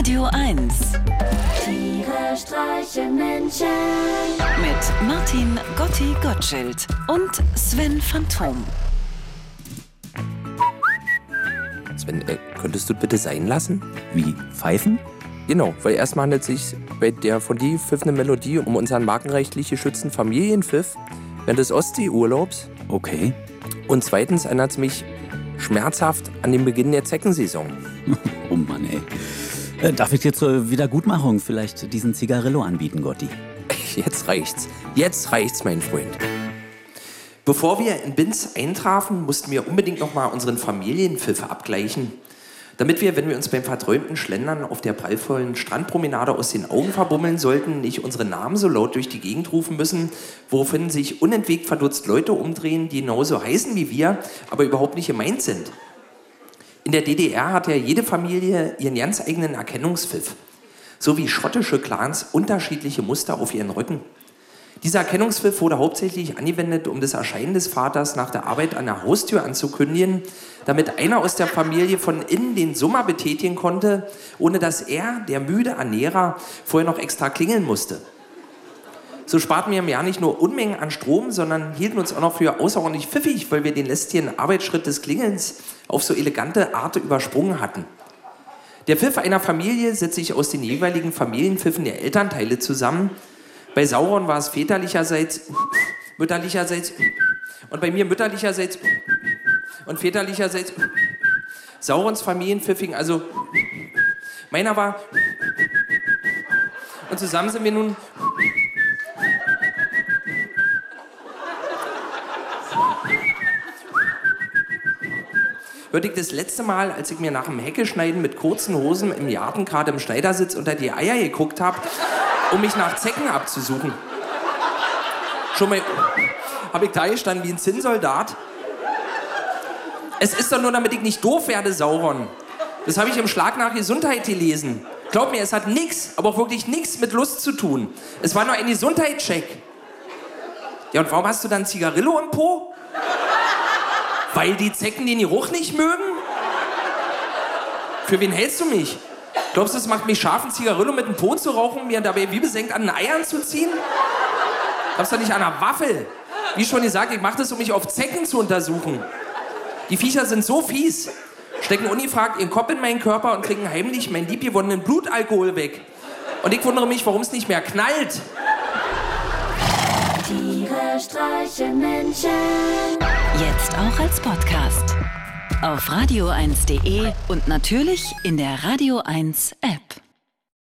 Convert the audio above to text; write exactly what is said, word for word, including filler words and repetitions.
Radio eins. Tiere streichen Menschen. Mit Martin Gotti Gottschild und Sven Phantom. Sven, äh, könntest du bitte sein lassen? Wie, pfeifen? Genau, weil erstmal handelt es sich bei der von dir pfiffenden Melodie um unseren markenrechtlich geschützten Familienpfiff während des Ostseeurlaubs. Okay. Und zweitens erinnert es mich schmerzhaft an den Beginn der Zeckensaison. Oh Mann, ey. Äh, darf ich dir zur Wiedergutmachung vielleicht diesen Zigarillo anbieten, Gotti? Jetzt reicht's. Jetzt reicht's, mein Freund. Bevor wir in Binz eintrafen, mussten wir unbedingt nochmal unseren Familienpfiff abgleichen. Damit wir, wenn wir uns beim verträumten Schlendern auf der prallvollen Strandpromenade aus den Augen verbummeln sollten, nicht unsere Namen so laut durch die Gegend rufen müssen, woraufhin sich unentwegt verdutzt Leute umdrehen, die genauso heißen wie wir, aber überhaupt nicht gemeint sind. In der D D R hat ja jede Familie ihren ganz eigenen Erkennungspfiff. So wie schottische Clans unterschiedliche Muster auf ihren Rücken. Dieser Erkennungspfiff wurde hauptsächlich angewendet, um das Erscheinen des Vaters nach der Arbeit an der Haustür anzukündigen, damit einer aus der Familie von innen den Summer betätigen konnte, ohne dass er, der müde Ernährer, vorher noch extra klingeln musste. So sparten wir im Jahr nicht nur Unmengen an Strom, sondern hielten uns auch noch für außerordentlich pfiffig, weil wir den lästigen Arbeitsschritt des Klingelns auf so elegante Art übersprungen hatten. Der Pfiff einer Familie setzt sich aus den jeweiligen Familienpfiffen der Elternteile zusammen. Bei Sauron war es väterlicherseits, mütterlicherseits und bei mir mütterlicherseits und väterlicherseits. Saurons Familienpfiff fing also, meiner war, und zusammen sind wir nun. Hörte ich das letzte Mal, als ich mir nach dem Heckeschneiden mit kurzen Hosen im Garten gerade im Schneidersitz unter die Eier geguckt habe, um mich nach Zecken abzusuchen. Schon mal habe ich da gestanden wie ein Zinnsoldat. Es ist doch nur, damit ich nicht doof werde, Sauron. Das habe ich im Schlag nach Gesundheit gelesen. Glaub mir, es hat nichts, aber auch wirklich nichts mit Lust zu tun. Es war nur ein Gesundheitscheck. Ja, und warum hast du dann Zigarillo im Po? Weil die Zecken den Geruch nicht mögen? Für wen hältst du mich? Glaubst du, es macht mich scharf, ein Zigarillo mit dem Po zu rauchen, mir dabei wie besenkt an den Eiern zu ziehen? Glaubst du nicht an einer Waffel? Wie schon gesagt, ich mache das, um mich auf Zecken zu untersuchen. Die Viecher sind so fies, stecken ungefragt ihren Kopf in meinen Körper und trinken heimlich meinen liebgewonnenen Blutalkohol weg. Und ich wundere mich, warum es nicht mehr knallt. Tiere streichen Menschen. Jetzt auch als Podcast. Auf radio eins punkt de und natürlich in der Radio eins App.